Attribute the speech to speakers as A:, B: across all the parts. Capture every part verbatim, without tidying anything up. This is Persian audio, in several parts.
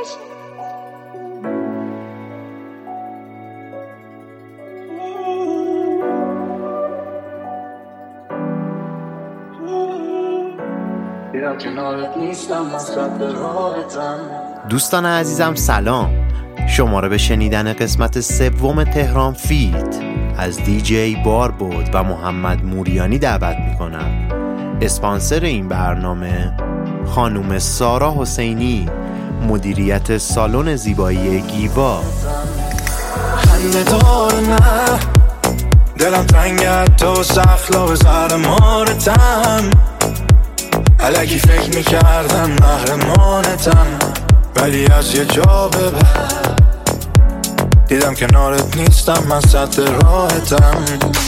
A: دوستان عزیزم سلام، شما رو به شنیدن قسمت سوم تهران فیت از دیجی باربود و محمد موریانی دعوت میکنم. اسپانسر این برنامه خانم سارا حسینی، مدیریت سالن زیبایی گیوا.
B: خنده دار نه دلم تنگت تو سخلا به زهر مارتم، الکی فکر میکردم محرمانتم، ولی از یه جا به بعد دیدم کنارت نیستم، من سطح راحتم.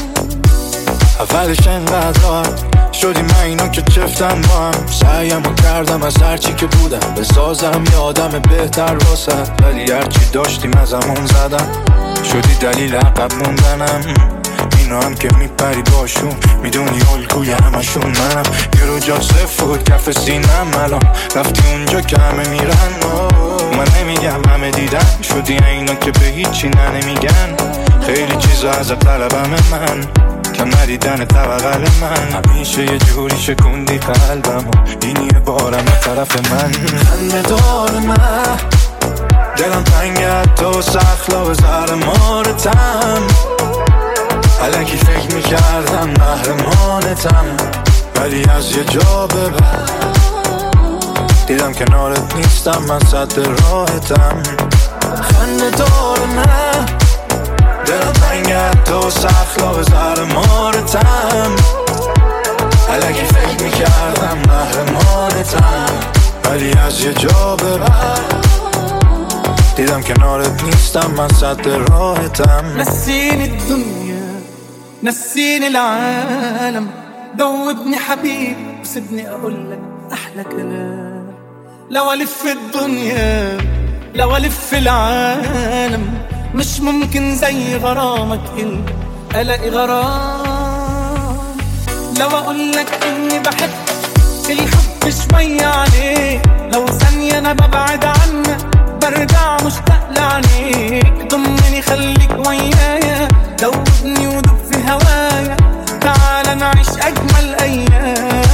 B: اولش انقدر راحت شدی من اینو که چفتن با هم، سعیمو کردم از هرچی که بودم بسازم یه آدم بهتر واسد، ولی هرچی داشتیم ازمون زدم، شدی دلیل عقب موندنم. اینو هم که میپری باشون میدونی الگوی همشون منم، یه رو جا صفت کف سینم، الان رفتی اونجا که همه میرن. من نمیگم همه دیدن، شدی اینا که به هیچی نه نمیگن، خیلی چیزا از طلبم من، کم ندیدن توقل من، همیشه یه جوری شکوندی قلبم، این یه بارم طرف من. خنده دار من دلم تنگت تو سخلا به زهر مارتم، الکی فکر میکردم محرمانتم، ولی از یه جا به بعد دیدم کنارت نیستم، من سطح راحتم. خنده دار نه دلم تنگت تو سخلا به زهر مارتم، الکی فکر میکردم محرمانتم، ولی از یه جا به بعد دیدم کنارت نیستم، من سطح راحتم.
C: نسيني الدنيا نسيني العالم، ذوبني حبيبي وسيبني اقولك احلى كلام، لو الف الدنيا لو الف العالم مش ممكن زي غرامك انت الاقي غرام، لو اقولك اني بحب الحب شوية عليك، لو ثانية انا ببعد عنك برجع مشتاق لعينيك، ضمني خليك ويايا، دوبني ودوب في هوايا، تعال نعيش اجمل ايام.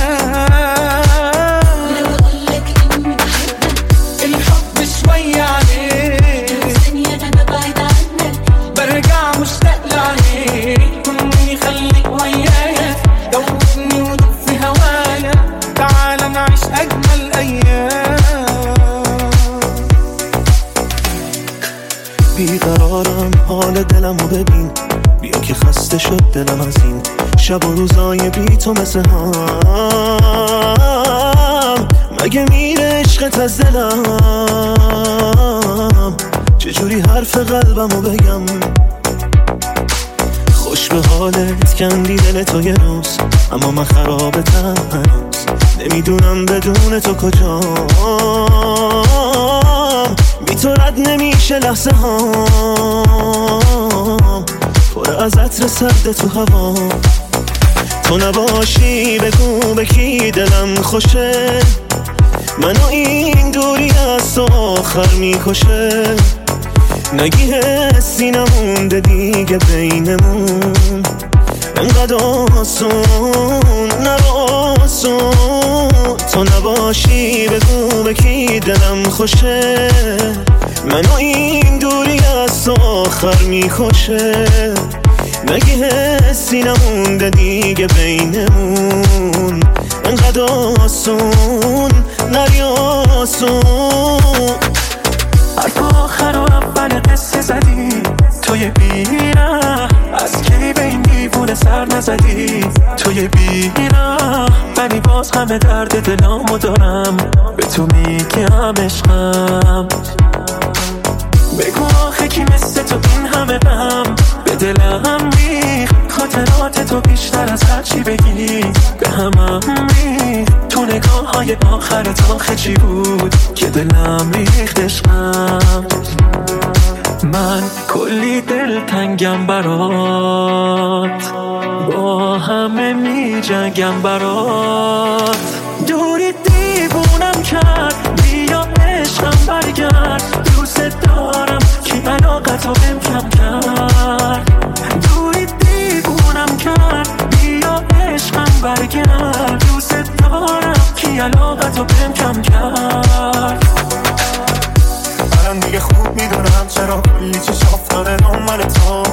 D: لو اقولك اني بحبك
C: الحب شوية عليك،
D: لو ثانية انا ببعد عنك
C: برجع مشتاق لعينيك، ضمني خليك ويايا، دوبني ودوب في هوايا، تعال نعيش اجمل ايام.
B: بیقرارم حال دلمو ببین، بیا که خسته شد دلم از این شب و روزای بی تو مثل هم، مگه میره عشقت از دلم، چجوری حرف قلبمو بگم، خوش به حالت کندی دل تو یه روز، اما من خرابتم هنوز، نمیدونم بدون تو کجام، بی تو رد نمیشه لحظه هام، پر از عطر سرد تو هوا، تو نباشی بگو به کی دلم خوشه، منو این دوری از تو آخر میکشه، نگی حسی نمونده دیگه بینمون، انقدر آسون نراسون، تو نباشی بگو به کی دلم خوشه، منو این دوری از تو آخر میکشه، نگی حسی نمونده دیگه بینمون، انقدر آسون نریاسون.
C: حرف آخر و اول قصه زدی توی بیره، از کی به این دیوونه سر نزدی توی بیره، ولی باز همه درد دلامو دارم، به تو میگم عشقم، بگو آخه کی مثل تو این همه غم به دلم ریخ، خاطرات تو بیشتر از هرچی بگی به همم ریخ، تو نگاه های آخرت آخه چی بود که دلم ریخت عشقم، من کلی دل تنگم برات، با همه می جنگم برات، دوری دیوونم کرد، بیا عشقم برگرد، دوست دارم کی علاقتو بهم کم کرد، دوری دیوونم کرد، بیا عشقم برگرد، دوست دارم کی علاقتو بهم کم کرد.
E: الان دیگه خوب میدونم چرا کلی چش افتاده دنبال تو،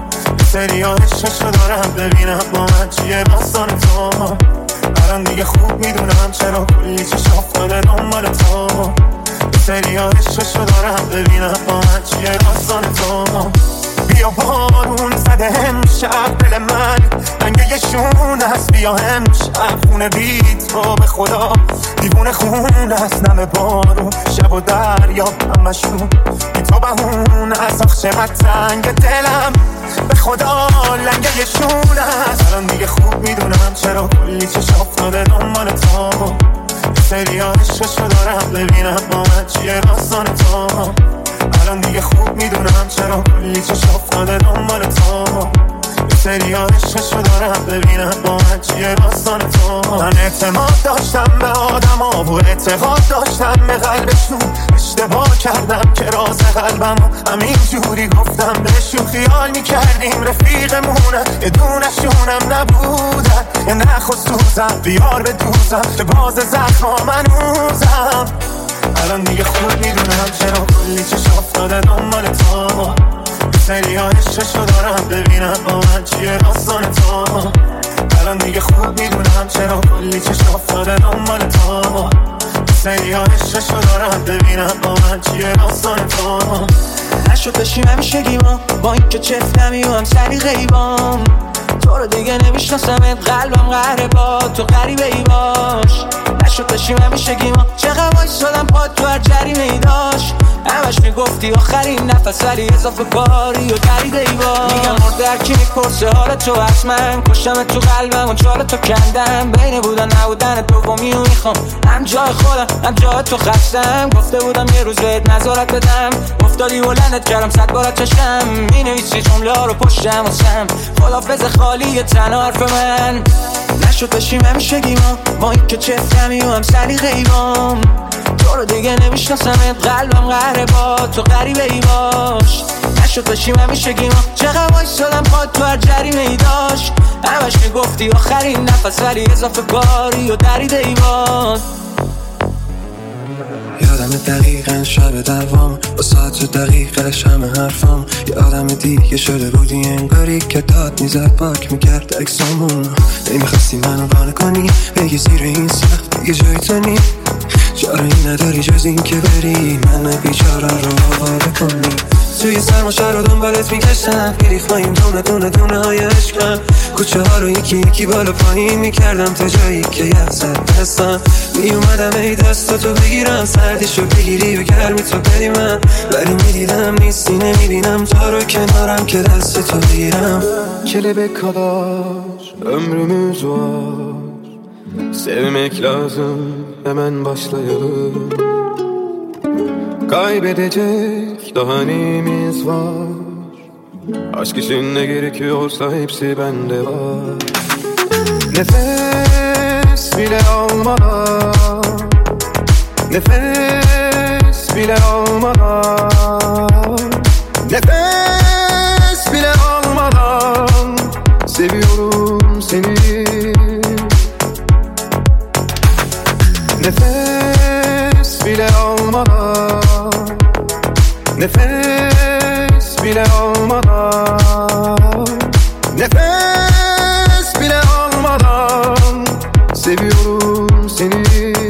E: سریا عشقشو دارم ببینم با من چیه داستان تو. الان دیگه خوب میدونم چرا کلی چش افتاده دنبال تو، سریا عشقشو دارم ببینم با من چیه داستان تو. بیا بارون زده امشب دل من رنگ یه شون هست، بیا امشب خونه بیت رو به خدا دیوونه خون هست، نم بارون شب و دریا همشون بی تو بهون هست. آخ چقدر تنگ دلم به خدا لنگه یه شون هست. الان دیگه خوب میدونم چرا کلی چش افتاده دنبال تو، سریا عشقشو دارم ببینم با من چیه داستان تو. الان دیگه خوب میدونم چرا کلی چش افتاده دنبال تو، سریا عشقشو دارم ببینم با من چیه داستان تو. من اعتماد داشتم به آدم ها و اعتقاد داشتم به قلبشون، اشتباه کردم که راز قلبم همین جوری گفتم بهشون. خیال میکردیم رفیقمونه یه دونشونم نبودن، یه نخست دوزم بیار به دوزم به باز زخما منوزم. الان دیگه خوب میدونم چرا کلی چش افتاده دنبال تو، سریا عشقشو دارم ببینم با من چیه داستان تو. الان دیگه خوب میدونم چرا کلی چش افتاده دنبال تو، سریا عشقشو دارم ببینم با من چیه داستان تو.
C: نشد داشتیم همیشگی ما با این که چفتمی و هم سری غیبام، تو رو دیگه نمیشناسمت قلبم قهره با تو غریبه ای باش. نشد داشتیم همیشگی ما چقدر وایسادم پاد تو هر جریمه ای داشت، همش میگفتی آخرین نفس ولی اضافه کاری و دریده ای باش. میگم مرده هر کی میپرسه حالت تو هست، من کشتم تو قلبم و چال تو کندم، بین بودن نبودن دومی و میخوام هم جای خودم هم جای تو خستم. گفته بودم یه روز بهت نظارت بدم، افتادی بلندت کردم صد بارت چشم، مینویسی جمله ها رو پشتم واسم خدافظ خالی تنها حرف من. نشد بشیم همیشگی ما با این که چفتمی و هم سری غیبام، تو رو دیگه نمیشناسمت قلبم قهره با تو غریبه ای باش. نشد بشیم همیشگی ما چقدر وایسادم پاد تو هر جریمه ای داشت، همش میگفتی آخرین نفس ولی اضافه کاری و دریده ای باش.
F: یادم دقیقا شب دوام با ساعت دقیقه شم حرفام، یه آدم دیگه شده بودی انگاری که داد میزد پاک میکرد اکسامون. نمیخواستی منو بانه کنی بگی زیر این سخت دیگه جای تو نی، چاره‌ای نداری جز این که بری من بیچاره رو آواره کنی. توی سرما شهر رو دنبالت میگشتم، گریختایم دونه دونه دونه های عشقم، کوچه ها رو یکی یکی بالا پایین میکردم تا جایی که یخ زد دستم. میومدم ای دست تو بگیرم سردیشو بگیری و گرمی تو بدی من، ولی میدیدم نیستی nemiybinəm تو رو کنارم که دست تو بگیرم.
B: Kelebek kadar ömrümüz var, sevmek lazım hemen başlayalım. Kaybedecek daha neyimiz var, aşk için ne gerekiyorsa hepsi bende var. Nefes bile almadan, nefes bile almadan, nefes bile almadan seviyorum seni. Nefes bile almadan, nefes bile almadan, nefes bile almadan seviyorum seni.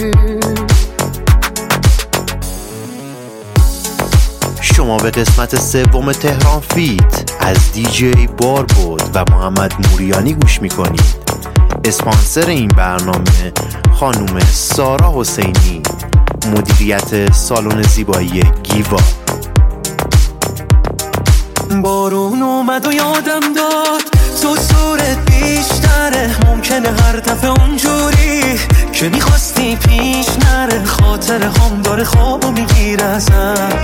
A: شما به قسمت سوم تهران فیت از دیجی باربود و محمد موریانی گوش میکنید. اسپانسر این برنامه خانم سارا حسینی، مدیریت سالن زیبایی گیوا.
C: بارون اومد و یادم داد تو صورت بیشتره، ممکنه هر دفعه اونجوری که میخواستی پیش نره، خاطر هم داره خوابو میگیره ازم.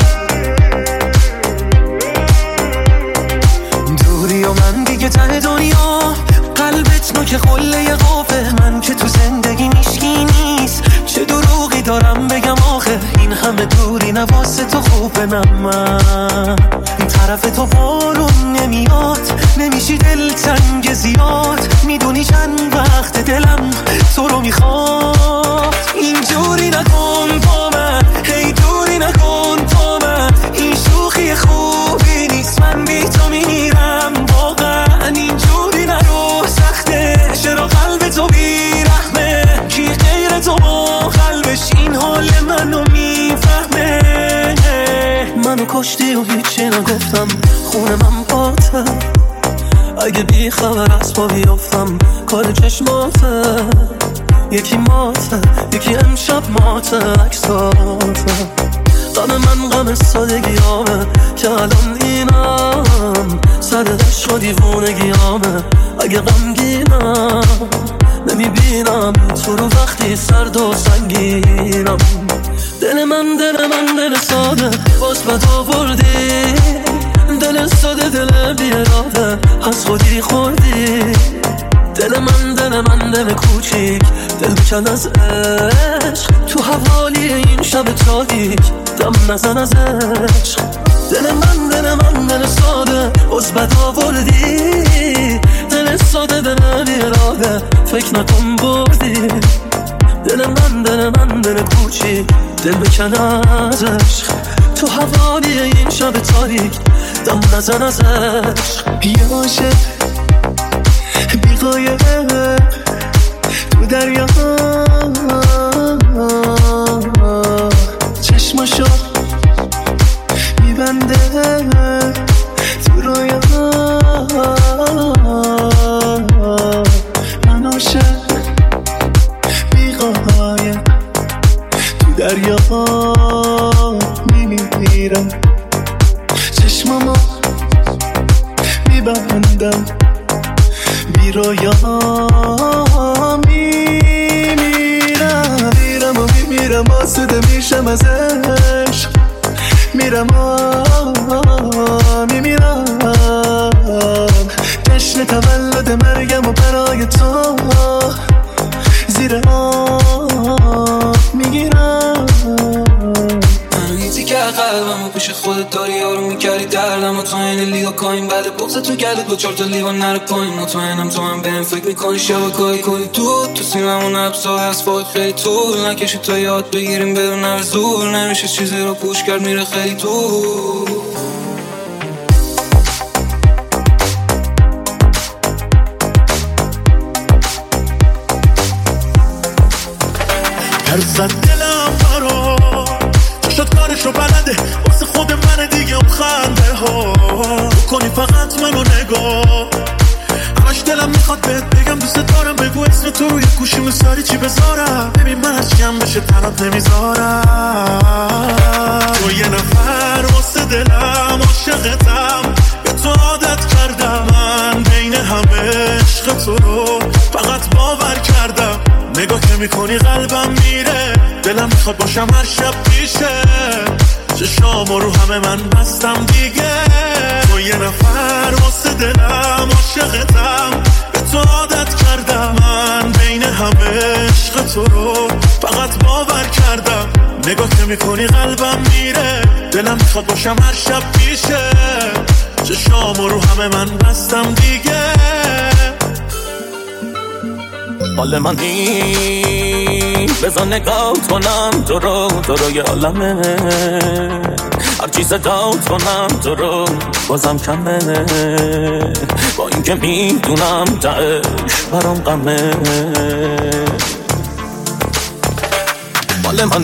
C: دوری و من دیگه ته دنیا، قلبت نوک قله قافه، من که تو زندگی میشکی نیست، چه دروغی دارم بگم آخه این همه دور نه واسه تو خوبه نه من این طرف تو بارون نمیاد نمیشی دلتنگ زیاد میدونی چند وقت دلم تو رو میخواد اینجوری نکن با من هی دوری نکن با من این شوخی خوبی نیست من بی تو میرم واقعا اینجوری نرو سخته چرا قلب تو بیرحمه کی غیر تو با قلبش این حال منو میفهمه منو کشتی و هیچی نگفتم خونه من باته اگه بی خبر از پا بیافتم کار چشماته یکی ماته یکی امشب ماته عکساته غم من غم سادگیامه که الان اینم سر عشق و دیوونگیامه اگه غمگینم نمیبینم تو رو وقتی سرد و سنگینم دل من دل من دل ساده باز بد آوردی دل ساده دل بیراده از خودی خوردی دل من دل من دل کوچیک دل بکن از عشق تو حوالی این شب تاریک دم نزن از عشق دل من دل من دل ساده باز بد آوردی دل ساده دل بیراده فکر نکن بردی دل من دل من دل کوچیک دل بکن از عشق تو حوالی این شب تاریک دم نزن از عشق
F: یه عاشق بی قایه تو دریا چشماشو میبنده تو رویا من عاشق بی قایه تو دریا میمیرم چشمامو میبندم بی رویا میمیرم میرم و میمیرم آسوده میشم از عشق میرم میمیرم جشن تولد مرگم و برای تو زیر آب میگیرم
G: که قلبم و پیش خودت داری آروم میکردی دردم و تو این لیگا کاین بعد بغض تو گلت با چار تا لیوان نره پایین مطمئنم تو هم بهم فکر میکنی شبکه‌ای کلی تو تو سینمون ابزار از فاید خیلی طول نکشی تا یاد بگیریم بدون هر زور نمیشه چیزی رو پوش کرد میره خیلی تو
E: هر زد دلم برا شد کارشو بلده واسه خود من دیگه اون خنده ها کنی فقط منو نگاه همش دلم میخواد بهت بگم دوست دارم بگو اسم تو روی گوشی مساری چی بذارم ببین من از جمع بشه تنات نمیذارم تو یه نفر واسه دلم عاشقتم به تو عادت کردم من بین همه عشق تو رو فقط باور کردم نگاه که میکنی قلبم میره دلم میخواد باشم هر شب پیشه چشامو رو همه من بستم دیگه تو یه نفر واسه دلم عاشقتم به تو عادت کردم من بین همه عشق تو رو فقط باور کردم نگاه که میکنی قلبم میره دلم میخواد باشم هر شب پیشه چشامو رو همه من بستم دیگه
C: حال من این بذار نگاهت کنم تو رو تو رو یه عالمه هرچی صدات کنم تو رو بازم کمه با اینکه میدونم تهش برام غمه حال من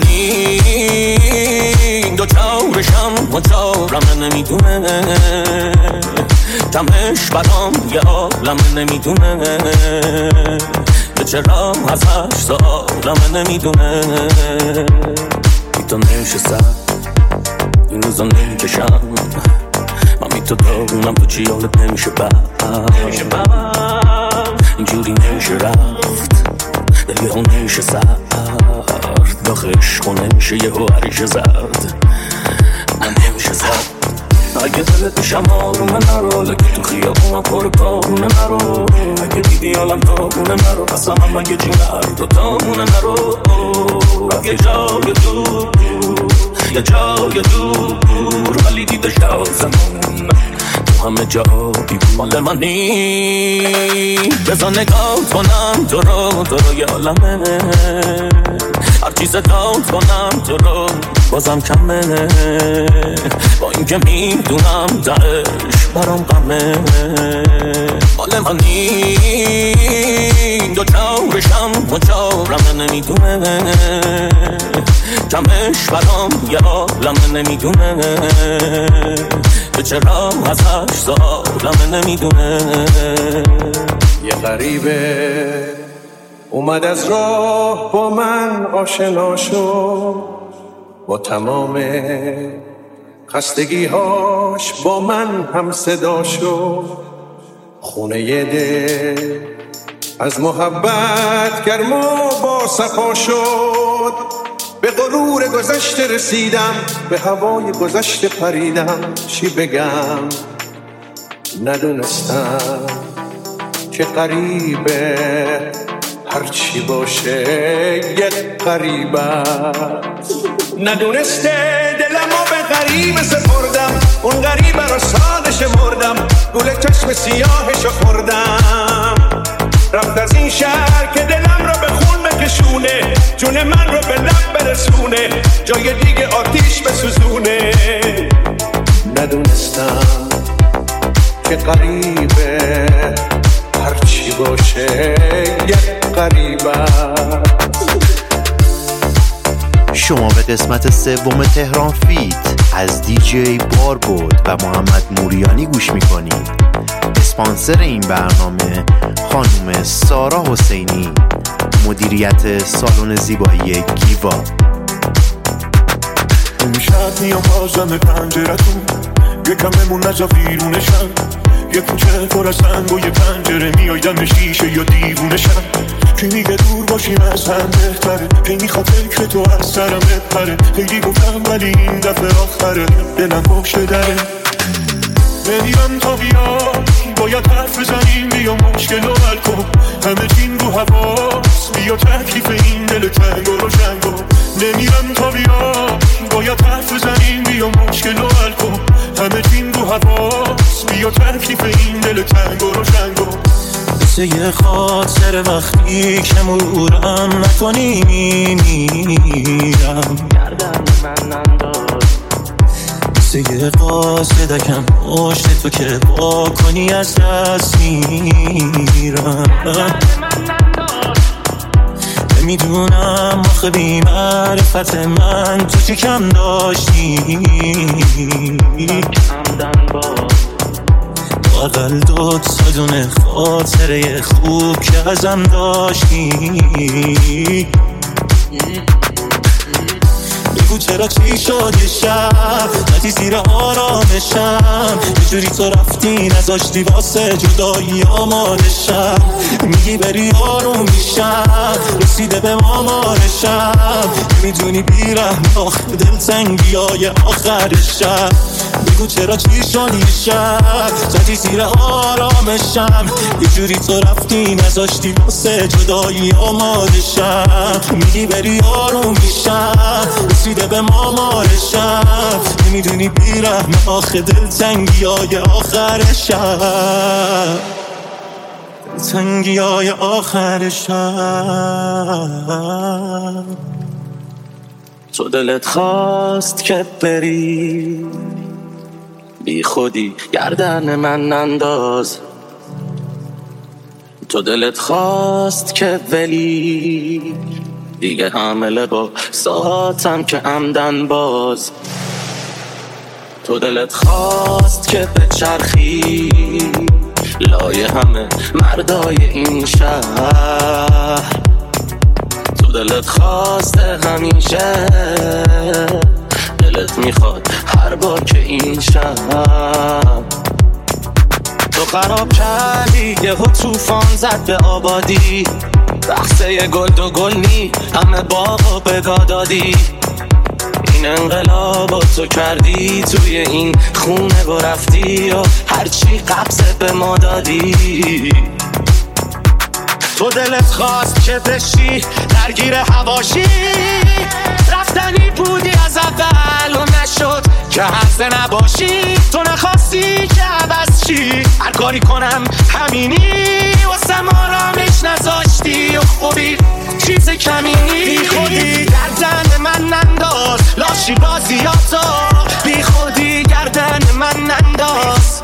C: این دو چارشم و چارم نمیدونه کمش برام یه عالمه نمیدونه چرا ازش سالم نمیدونه بی تو نشستم این روزا نمیکشم من بی تو دارونم تو چی حالت نمیشه بر اینجوری نمیشه رفت دل یه ها نمیشه سرد داخل عشق نمیشه یه ها عریش زرد من نمیشه زرد اگه دلت میشم آرومه نرو لگه تو خیابونم پر کارونه نرو اگه دیدی حالم داغونه نرو قسم هم اگه جیگر دو تامونه نرو اگه جای تو یه جای دور ولی دیده شازمون تو همه جا بی مال منی. بزا نگاه کنم تو رو تو رو یه عالمه، هرچی صدات کنم تو رو بازم کمه، با اینکه میدونم درش برام غمه. مال منی دو چارشم و چارم نمیدونه، کمش برام یه عالمه نمیدونه، تو چرا ازش سالمه نمیدونه.
H: یه غریبه اومد از راه با من آشنا شد، با تمام خستگی‌هاش با من هم صدا شد. خونه یه دل از محبت گرم و با صفا شد. به غرور گذشته رسیدم، به هوای گذشته پریدم. چی بگم ندونستم که غریبه هرچی باشه یک غریبه. ندونسته دلمو به غریبه سپردم، اون غریبه رو ساده شمردم، گل چشم سیاهشو خوردم. رفت از این شهر که دلم رو به خون بکشونه، جون من رو به لب برسونه، جای دیگه آتیش بسوزونه. ندونستم که غریبه هرچی باشه یک غریبه.
A: شما به قسمت سوم تهران فیت از دیجی باربود و محمد موریانی گوش میکنید. اسپانسر این برنامه خانم سارا حسینی، مدیریت سالن زیبایی گیوا.
E: امشب میام بازم پنجرتون، یکم بمون نزا بیرونشم، یه کوچه پر از سنگ و یه پنجره میایدم شیشه یا دیوونشم. کی میگه دور باشیم از هم بهتره، کی میخواد فکر تو از سرم بپره. خیلی گفتم ولی این دفعه آخره، دلم پشت دره. نمیرم تا بیای باید حرف بزنیم، بیا مشکل رو حل کن. همه چین رو حواس، بیا تکلیف این دل تنگ و روشن کن. نمیرم تا بیای باید حرف بزنیم، بیا مشکل رو حل کن. همه چین رو حواس، بیا تکلیف این دل تنگ و روشن کن.
C: مثل یه خاطر وقتی که مرورم نکنی میمیرم، گردن من انداز. مثل یه قاصدکم پشت تو که با کنی از دست میرم. نمیدونم آخه بی معرفت من تو چی کم داشتی، کمدن با اقل دو صدونه خاطره خوب که ازم داشتی. بگو چرا چی شد یه شب ندی زیر آرامشم، یه جوری تو رفتی نذاشتی واسه جدایی آمادشم. میگی بری آروم میشم، رسیده به مامارشم، میدونی بیرحم آخ دلتنگی های آخرشم. بگو چرا چی شد یه شب زدی زیر آرامشم، یه جوری تو رفتی نذاشتی واسه جدایی آمادشم. میگی بری آروم میشم، رسیده به مامارشم، نمیدونی بیرحم آخه دلتنگی های آخرشم، دلتنگی های آخرشم. تو دلت خواست که بری بی خودی گردن من انداز، تو دلت خواست که ولی دیگه حامله با ساعتم که عمدن باز. تو دلت خواست که بچرخی لای همه مردای این شهر، تو دلت خواست همیشه، دلت میخواد هر بار که این شب تو خراب کردی. یه طوفان زد به آبادی، بخصه گل دو گل نی همه باغ و بگا دادی. این انقلاب تو کردی توی این خونه و رفتی و هرچی قبضه به ما دادی. تو دلت خواست که بشی درگیر هواشی، رفتنی بودی از اول خسته نباشی، تو نخواستی که عوض چی، هر کاری کنم همینی، واسم آرامش نذاشتی و خوبی چیز کمینی. بی خودی گردن من ننداز لاشی بازیاتو، بی خودی گردن من ننداز،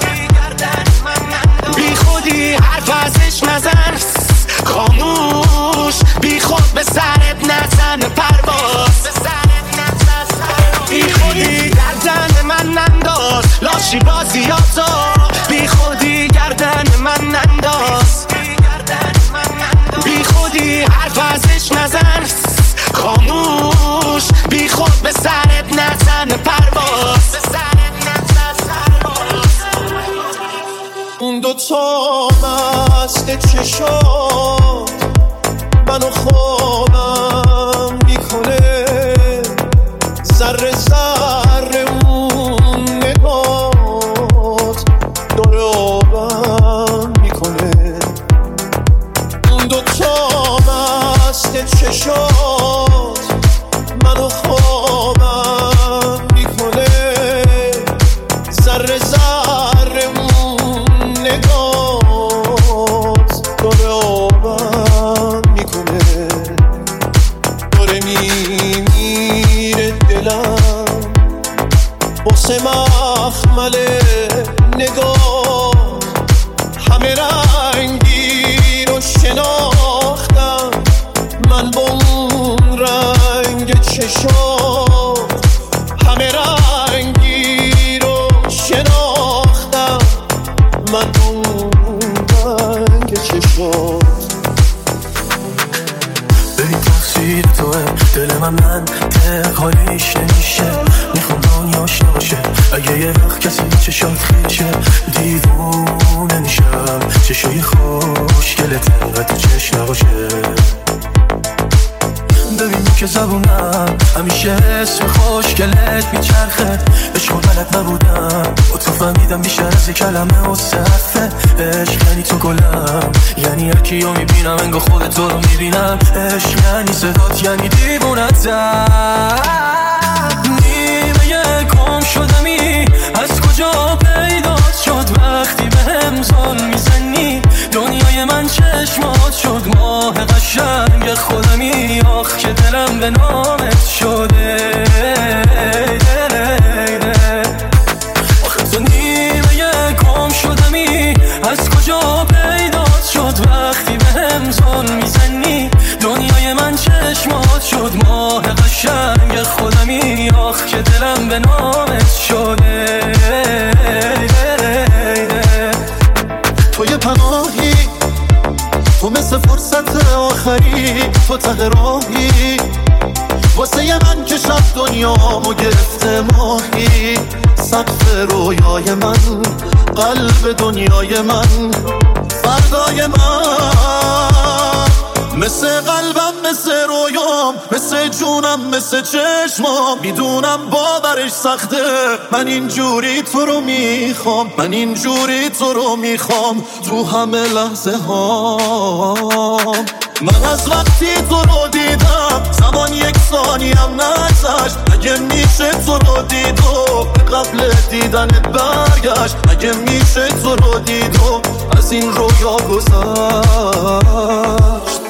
C: بی خودی حرف ازش نزن خاموش، بی خود به سرت نزن پرواز، بی خودی گردن من ننداز لاشی بازیاتو، بی خودی گردن من ننداز، بی خودی حرف ازش نزن خاموش، بی خود به سرت نزن پرواز.
I: اون دوتا مست چشات منو خوابم میکنه، ذره ذره اون نگات داره آبم میکنه. اون دوتا مست چشات منو خوابم میکنه، ذره ذره اون نگات داره آبم میکنه. داره میمیره دلم واسه مخمل نگاه، همه رنگی رو شناختم من با اون رنگ چشات، همه رنگی رو شناختم من با اون رنگ چشات.
F: ببین تقصیر توه دل من من حالیش نمیشه، میخوام دنیاش نباشه، اگه یه وقت کسی چشات خیشه دیوونه میشم، چشای خوشگلت انقدر تو چشم نباشه. ببین که زبونم همیشه اسم خوشگلت میچرخه، عشق و بلد نبودم و تو فهمیدم بیشتر از یک کلمه و صفه. عشق یعنی تو گلم، یعنی یکی رو میبینم انگار خود تو رو میبینم، عشق یعنی صدات، یعنی دیوونتم. نیمه گم شدمی از کجا پیدات شد، وقتی به هم ظلم میزنی دنیای من چشمات شد، ماه قشنگ خودمی آخ که دلم به نامت شده. آخه تو نیمه گم شدمی از کجا پیدات شد، وقتی به هم ظلم میزنی دنیای من چشمات شد، ماه قشنگ خودمی آخ که دلم به نامت شده.
I: تو یه پناهی، تو مثل فرصت آخری، تو ته راهی واسه یه من که شب دنیامو گرفته ماهی، سقف رویای من، قلب دنیای من، فردای من، مثل قلبم، مثل رویام، مثل جونم، مثل چشمام، میدونم باورش سخته، من اینجوری تو رو میخوام، من اینجوری تو رو میخوام تو همه لحظه هام. من از وقتی تو رو دیدم زمان یک ثانی هم نگذشت، اگه میشه تو رو دیدم قبل دیدنت برگشت، اگه میشه تو رو دیدم از این رویا گذشت.